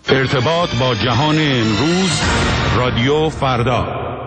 ارتباط با جهان امروز، رادیو فردا.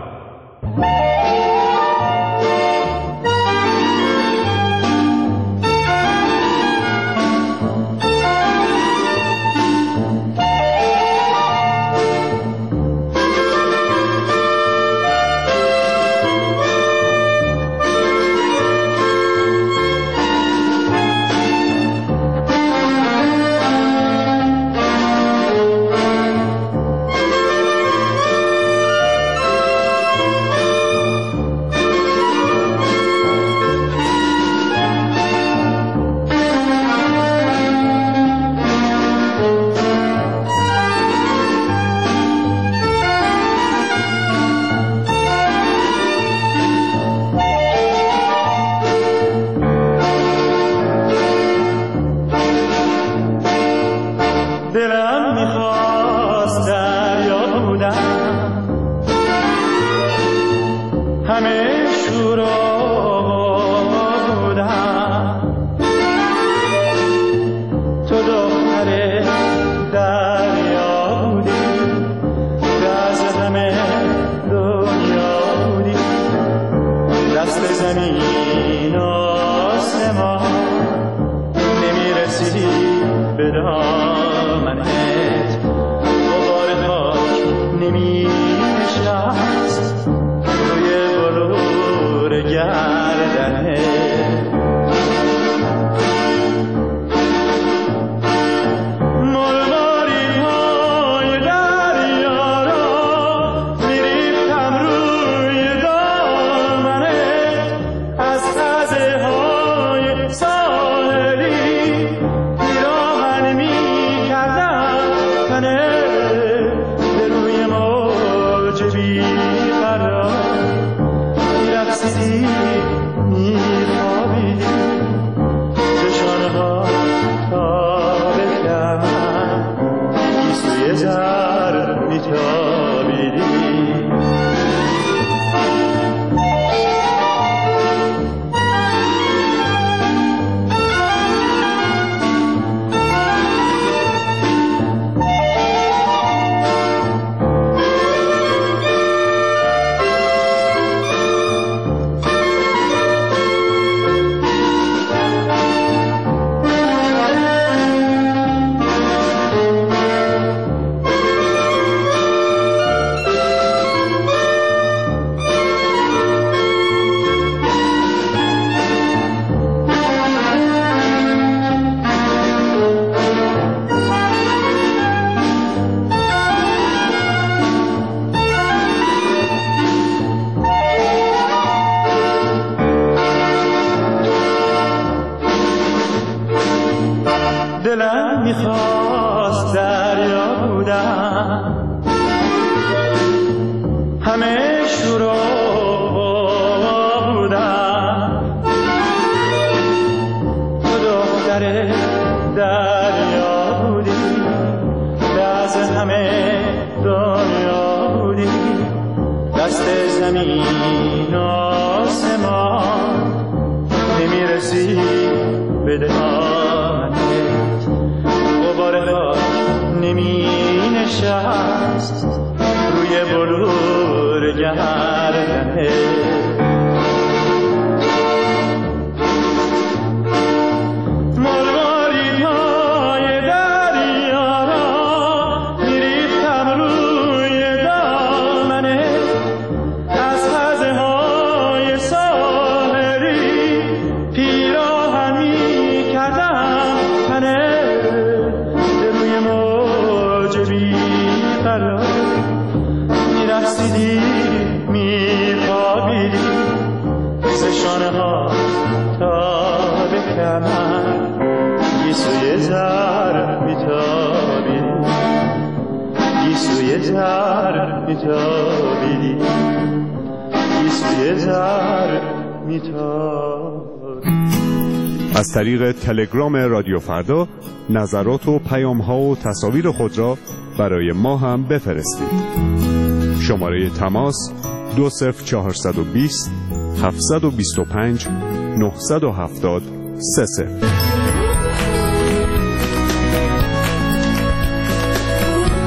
دلم میخواست دریا بودم، همه شورا بودم، تو دختر دریا بودی، دست همه دنیا بودی، دست زمین آسمان نمیرسی به دهانت، غبار خاک نمی نشست روی بلور گردنت. از طریق تلگرام رادیو فردا نظرات و پیام‌ها و تصاویر خود را برای ما هم بفرستید. شماره تماس 20420 725 970 30.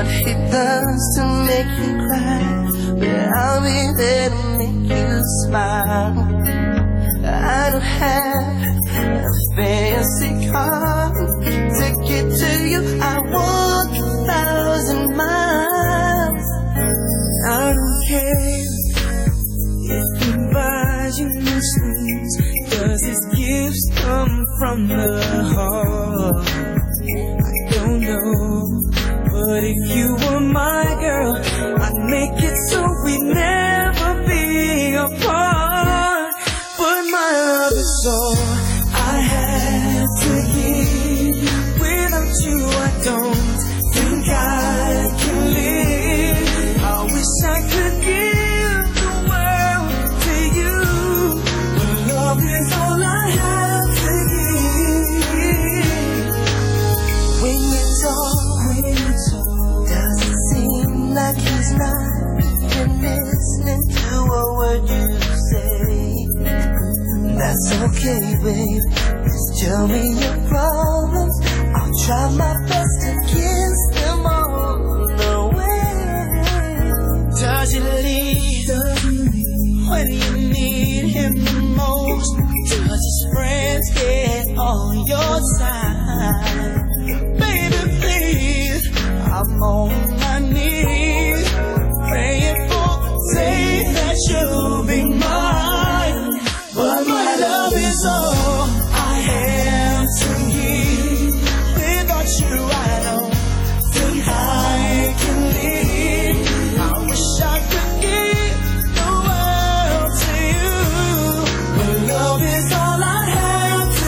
what he does to make you cry, but I'll be there to make you smile. I don't have a fancy car to get to you. I walk 1,000 miles. I don't care if he buys you new sweets, 'cause his gifts come from the heart. I don't know, but if you were my girl, I'd make it so we'd never be apart. But my love is all I have to give. Without you I don't think I can live. I wish I could give the world to you, but love is all I have to give. When you talk, does it seem like he's not even listening to a word you say? That's okay, babe, just tell me your problems. I'll try my best to kiss them all away. Does he leave when you need him the most? Does his friends get on your side? Baby, please, I'm on my knees, praying for the day that you'll be mine. But my love is all I have to give. Without you I don't think I can live. I wish I could give the world to you, but love is all I have to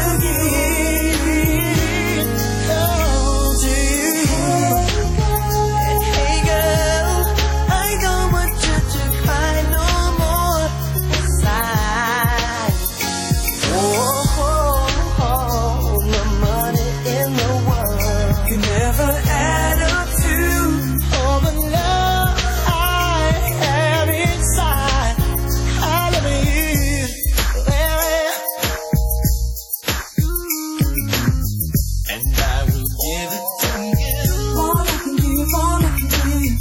give. Oh, to you. And hey girl, I don't want you to cry no more inside. The money in the world can never add up to all the love I have inside. I love you, and I will give it to you. All I can give, all I can give.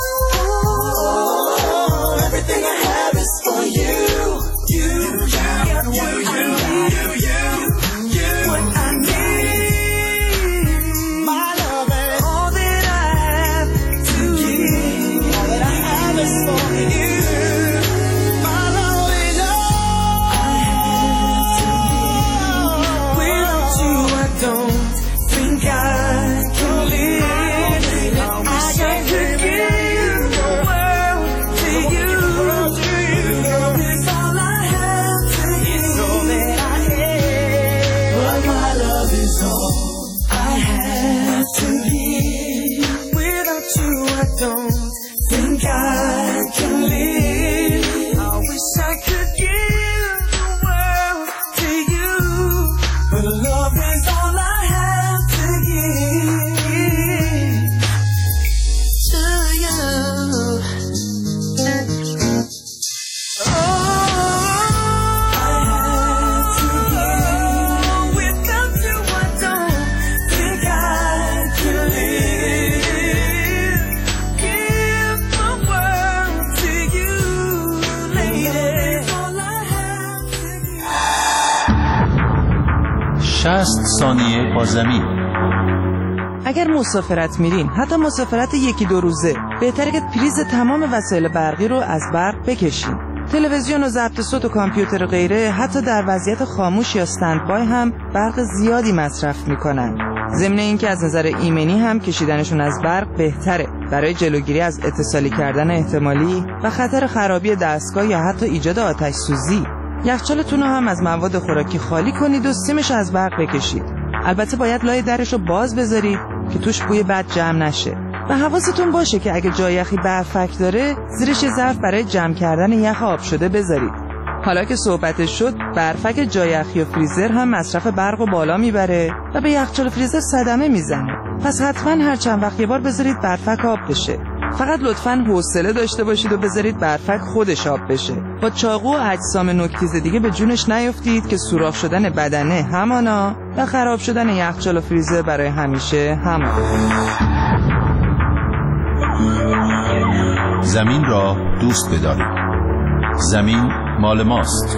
Oh, everything I have is for you. You got what I need. What I need, my love, and all that I have to give, all that I have is for you. My love is all I have to give. Without you I don't think I can live. I wish I could give the world to you. Love is all I have to give. It's all that I have. But my love is all I have to give. Without you I don't think I can live. I wish I could give the world to you, but love is all I have to give to you. Oh, I have to give. Without you I don't think I can live. Give the world to you, lady. All I have to give. 60 ثانیه با زمین. اگر مسافرت میرین، حتی مسافرت 1-2 روزه، بهتره که پریز تمام وسایل برقی رو از برق بکشین. تلویزیون و ضبط صوت و کامپیوتر و غیره حتی در وضعیت خاموش یا استندبای هم برق زیادی مصرف میکنن. ضمن اینکه از نظر ایمنی هم کشیدنشون از برق بهتره برای جلوگیری از اتصالی کردن احتمالی و خطر خرابی دستگاه یا حتی ایجاد آتش سوزی. یخچالتون رو هم از مواد خوراکی خالی کنید و سیمش از برق بکشید. البته باید لای درش رو باز بذارید که توش بوی بد جمع نشه. و حواستون باشه که اگه جای یخی برفک داره زیرش ظرف برای جمع کردن یخ آب شده بذارید. حالا که صحبتش شد، برفک جای یخی و فریزر هم مصرف برق و بالا میبره و به یخچال و فریزر صدمه میزنه. پس حتما هر چند وقت یه بار بذارید برفک آب بشه. فقط لطفاً حوصله داشته باشید و بذارید برفک خودش آب بشه. با چاقو و اجسام نوک‌تیز دیگه به جونش نیفتید که سوراخ شدن بدنه همانا و خراب شدن یخچال و فریزر برای همیشه همانا. زمین را دوست بدارید. زمین مال ماست.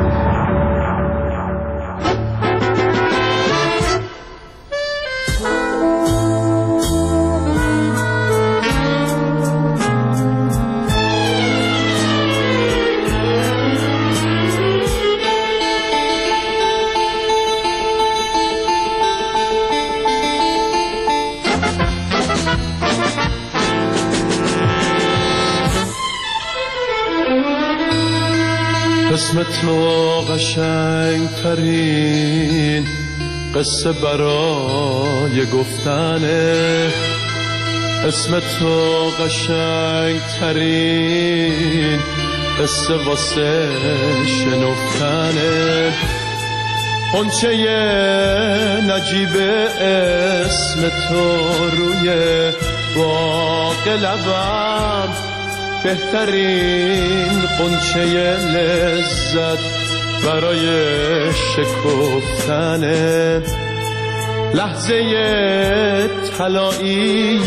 اسم تو قشنگ ترین قصه برای گفتنه، اسم تو قشنگ ترین قصه واسه شنفتنه. قنچه نجیب اسم تو روی باغ لبم، بهترین قنچه لذت برای شکفتنه. لحظه طلایی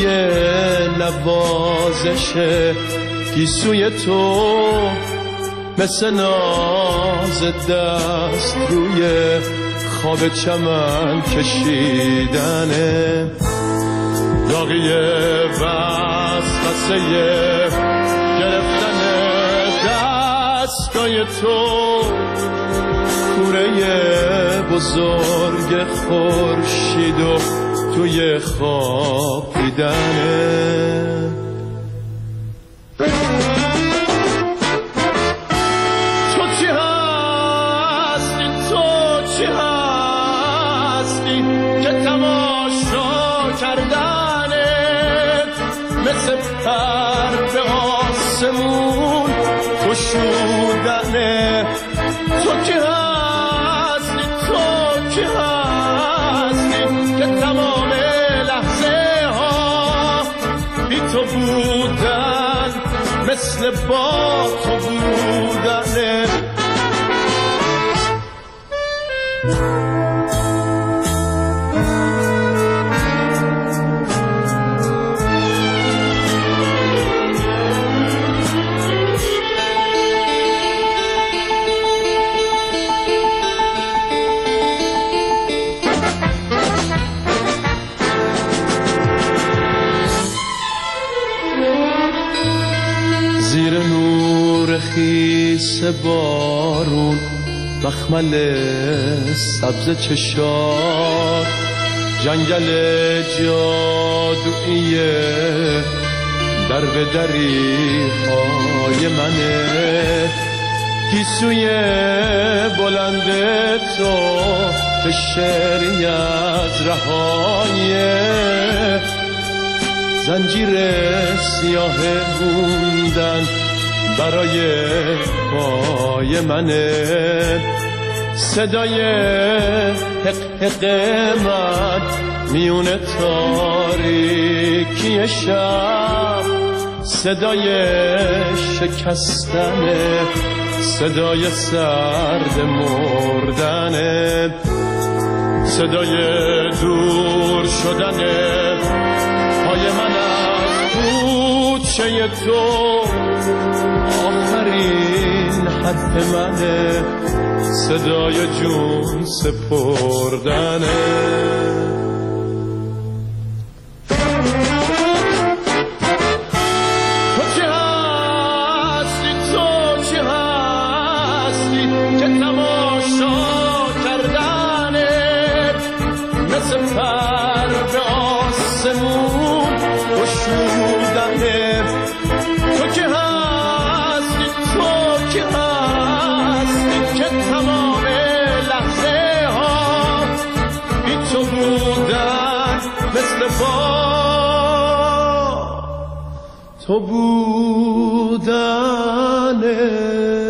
نوازش گیسوی تو، مثل ناز دست روی خواب چمن کشیدنه. داغی وسوسه گرفتن دستای تو، کوره بزرگ خورشید و توی خواب دیدنه. تو چی هستی، تو چی هستی که تماشا کردنت مثل پر به آسمون گشودنه. تو کی هستی، تو کی هستی که تمام لحظه ها بی تو بودن مثل با تو بودنه. زیر نور خیس بارون مخمل سبز چشات، جنگل جادویی در به دری های منه. گیسوی بلند تو که شعری از رهای زنجیر سیاه موندن برای پای منه. صدای حق حق من میون تاریکی شب، صدای شکستن، صدای سرد مردن، صدای دور شدن پای من از کوچه تو. آخرین حرف منه، صدای جون سپردنه. تو چی هستی، تو چی هستی که تماشا کردنت مثل پر به آسمون گشودنه. تو کی هستی، تو کی هستی که تمام لحظه ها بی تو بودن مثل با تو بودنه.